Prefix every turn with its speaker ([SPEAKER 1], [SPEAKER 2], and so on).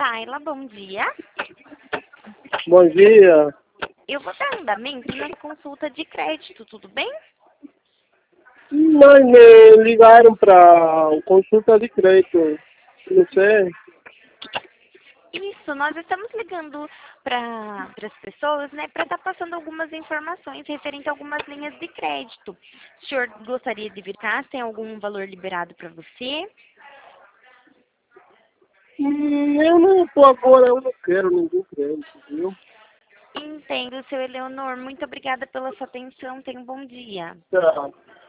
[SPEAKER 1] Taila, bom dia.
[SPEAKER 2] Bom dia.
[SPEAKER 1] Eu vou dar andamento na consulta de crédito, tudo bem?
[SPEAKER 2] Mas me ligaram para consulta de crédito. Não sei.
[SPEAKER 1] Isso, nós estamos ligando para as pessoas, né, para estar passando algumas informações referente a algumas linhas de crédito. O senhor gostaria de vir cá? Tem algum valor liberado para você?
[SPEAKER 2] Eu não, por agora, eu não quero nenhum crédito, viu?
[SPEAKER 1] Entendo, seu Eleonor. Muito obrigada pela sua atenção. Tenha um bom dia.
[SPEAKER 2] Tá.